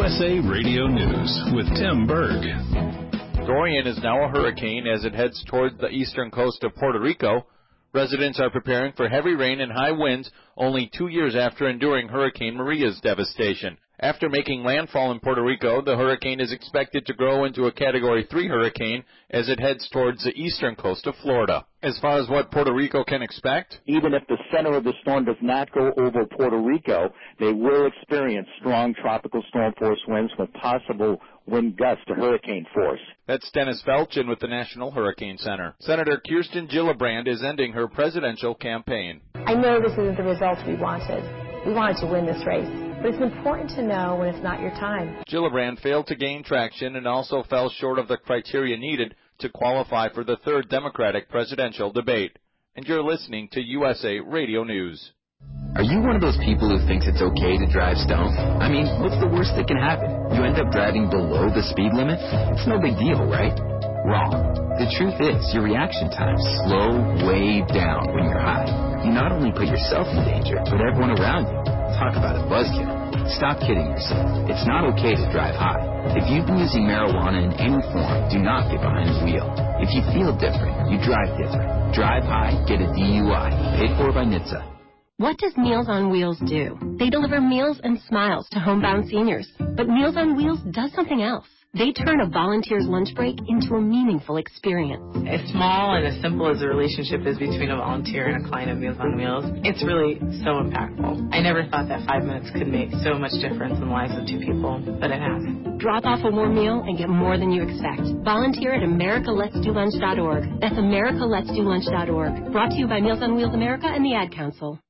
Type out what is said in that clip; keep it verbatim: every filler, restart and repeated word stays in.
S A Radio News with Tim Berg. Dorian is now a hurricane as it heads toward the eastern coast of Puerto Rico. Residents are preparing for heavy rain and high winds only two years after enduring Hurricane Maria's devastation. After making landfall in Puerto Rico, the hurricane is expected to grow into a Category three hurricane as it heads towards the eastern coast of Florida. As far as what Puerto Rico can expect, even if the center of the storm does not go over Puerto Rico, they will experience strong tropical storm force winds with possible wind gusts to hurricane force. That's Dennis Felchin with the National Hurricane Center. Senator Kirsten Gillibrand is ending her presidential campaign. I know this isn't the results we wanted. We wanted to win this race. But it's important to know when it's not your time. Gillibrand failed to gain traction and also fell short of the criteria needed to qualify for the third Democratic presidential debate. And you're listening to U S A Radio News. Are you one of those people who thinks it's okay to drive stoned? I mean, what's the worst that can happen? You end up driving below the speed limit? It's no big deal, right? Wrong. The truth is, your reaction times slow way down when you're high. You not only put yourself in danger, but everyone around you. Talk about a buzzkill. Stop kidding yourself. It's not okay to drive high. If you've been using marijuana in any form, do not get behind the wheel. If you feel different, you drive different. Drive high, get a D U I. Paid for by N H T S A. What does Meals on Wheels do? They deliver meals and smiles to homebound seniors. But Meals on Wheels does something else. They turn a volunteer's lunch break into a meaningful experience. As small and as simple as the relationship is between a volunteer and a client of Meals on Wheels, it's really so impactful. I never thought that five minutes could make so much difference in the lives of two people, but it has. Drop off a warm meal and get more than you expect. Volunteer at america lets do lunch dot org. That's america lets do lunch dot org. Brought to you by Meals on Wheels America and the Ad Council.